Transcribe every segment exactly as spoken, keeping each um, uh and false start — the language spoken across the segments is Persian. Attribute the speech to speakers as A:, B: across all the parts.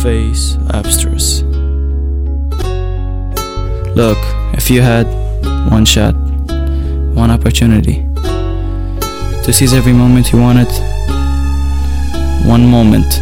A: Face abstruse. Look, if you had one shot, one opportunity to seize every moment you wanted, one moment.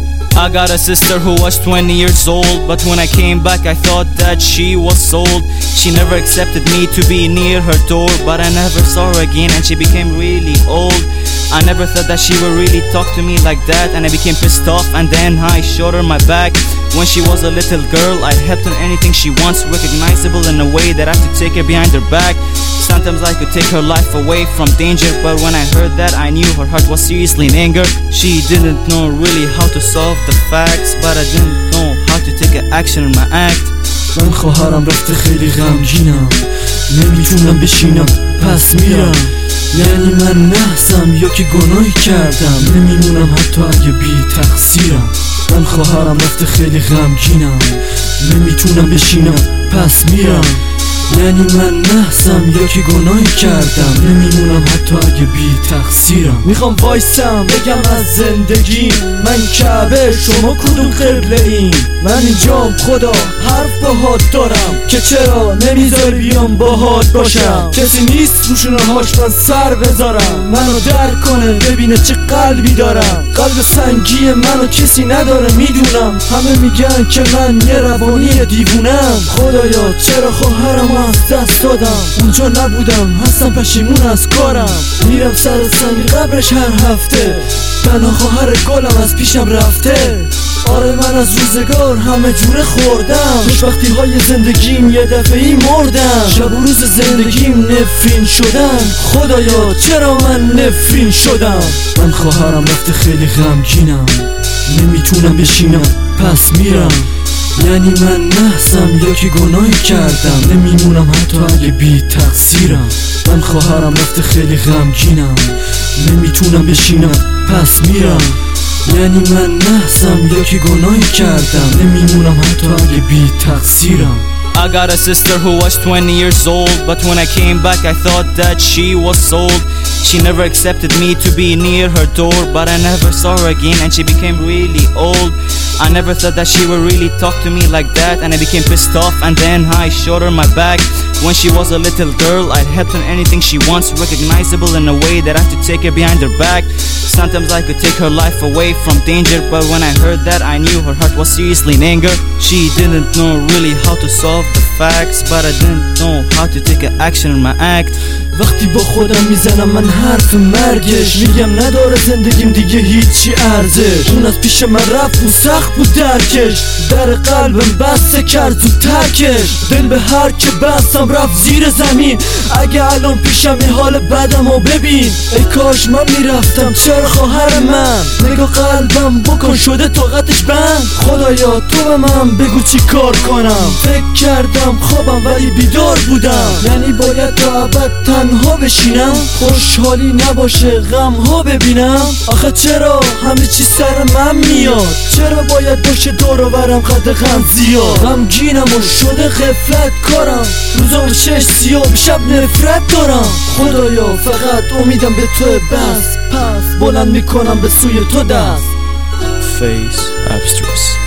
A: I got a sister who was twenty years old, but when I came back I thought that she was sold. She never accepted me to be near her door, but I never saw her again and she became really old. I never thought that she would really talk to me like that, and I became pissed off, and then I showed her my back. When she was a little girl, I helped her anything she wants, recognizable in a way that I could take her behind her back. Sometimes I could take her life away from danger, but when I heard that I knew her heart was seriously in anger. She didn't know really how to solve the facts, but I didn't know how to take an action in my act.
B: من خواهرم رفته خیلی غمگینم، نمیتونم بشینم پس میرم. یعنی من نحسم یا که گناهی کردم، نمیمونم حتی اگه بی تقصیرم. من خواهرم رفته خیلی غمگینم، نمیتونم بشینم پس میرم. یعنی من نحسم یا که گناهی کردم، نمیمونم حتی اگه بی تقصیرم. میخوام وایسم بگم از زندگی من کعبه، شما کدوم قبله این؟ من اینجام خدا حرف باهات دارم که چرا نمیذاری بیام باهات باشم. کسی نیست روشونه هاش من سر بذارم، منو درک کنه ببینه چه قلبی دارم. قلب سنگی منو کسی نداره میدونم، همه میگن که من یه روانی دیوونم. خدایا چرا خواهرم از دست دادم، اونجا نبودم هستم پشیمون از کارم. میرم سر سنگ قبرش هر هفته، تنها خواهر گلم از پیشم رفته. آره من از روزگار همه جوره خوردم، خوشبختی های زندگیم یه دفعی مردم. شب و روز زندگیم نفرین شدن، خدایا چرا من نفرین شدم. من خواهرم رفته خیلی غمگینم، نمیتونم بشینم پس میرم. یعنی من نحسم یا که گناهی کردم، نمیمونم حتی اگه بی تقصیرم. من خواهرم رفته خیلی غمگینم، نمیتونم بشینم پس میرم. یعنی من نحسم یا که گناهی کردم، نمیمونم حتی اگه بی تقصیرم.
A: I got a sister who was twenty years old, but when I came back I thought that she was sold. She never accepted me to be near her door, but I never saw her again and she became really old. I never thought that she would really talk to me like that, and I became pissed off, and then I showed her my back. When she was a little girl, I helped her anything she wants, recognizable in a way that I could take her behind her back. Sometimes I could take her life away from danger, but when I heard that I knew her heart was seriously in anger. She didn't know really how to solve the facts, but I didn't know how to take an action in my act.
B: وقتی با خودم میزنم من حرف مرگش، میگم نداره زندگیم دیگه هیچی ارزش. اون از پیش من رفت و سخت بود درکش، در قلبم بسته کرد تو ترکش. دل به هر که بستم رفت زیر زمین، اگه الان پیشم این حال بدم و ببین. ای کاش من میرفتم، چرا خواهر من؟ نگاه قلبم بکن شده طاقتش بند. خدایا تو به من بگو چی کار کنم. فکر کردم خوابم ولی بیدار بودم، یعنی باید تا ابد تنها بشینم، خوشحالی نباشه غم ها ببینم. آخه چرا همه چی سر من میاد؟ چرا باید باشه دور و برم قد غم زیاد؟ غمگینم و شده غفلت کارم، روزا و چش سیاه شب نفرت دارم. خدایا فقط امیدم به تو بس، پس بلند میکنم به سوی تو دست.
A: Face abstruse.